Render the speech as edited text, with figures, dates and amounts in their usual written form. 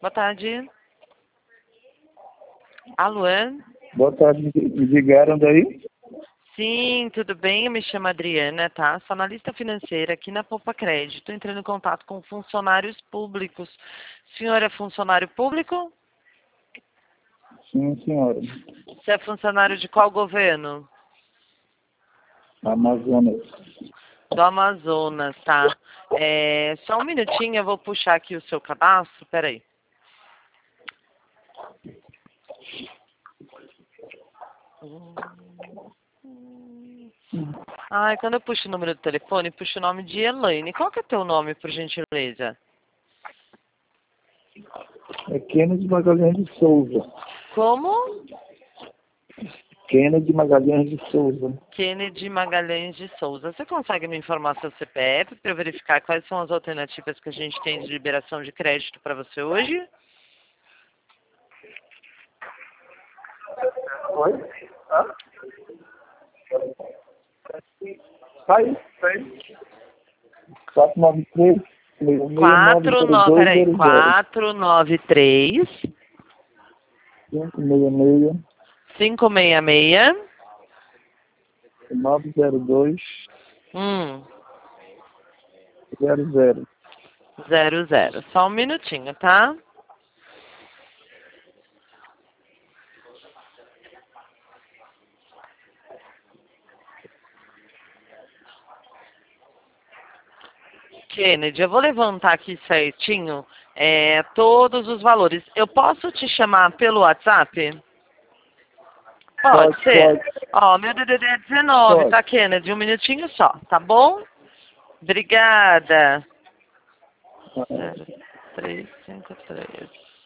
Boa tarde. Alô? Boa tarde, me ligaram daí? Sim, tudo bem? Eu me chamo Adriana, tá? Sou analista financeira aqui na Poupa Crédito, entrando em contato com funcionários públicos. O senhor é funcionário público? Sim, senhora. Você é funcionário de qual governo? Amazonas. Do Amazonas, tá? Só um minutinho, eu vou puxar aqui o seu cadastro, peraí. Ai, quando eu puxo o número do telefone, puxo o nome de Elaine. Qual que é teu nome, por gentileza? É Kennedy Magalhães de Souza. Como? Kennedy Magalhães de Souza. Kennedy Magalhães de Souza. Você consegue me informar seu CPF para eu verificar quais são as alternativas que a gente tem de liberação de crédito para você hoje? Oi? Hã? Sai. 493 Peraí, 690200 493 566 566 902 hum, 00. 00. Só um minutinho, tá? Kennedy, eu vou levantar aqui certinho todos os valores. Eu posso te chamar pelo WhatsApp? Pode ser? Ó, meu DDD é 19, Pode. tá, Kennedy? Um minutinho só, tá bom? Obrigada. 0353.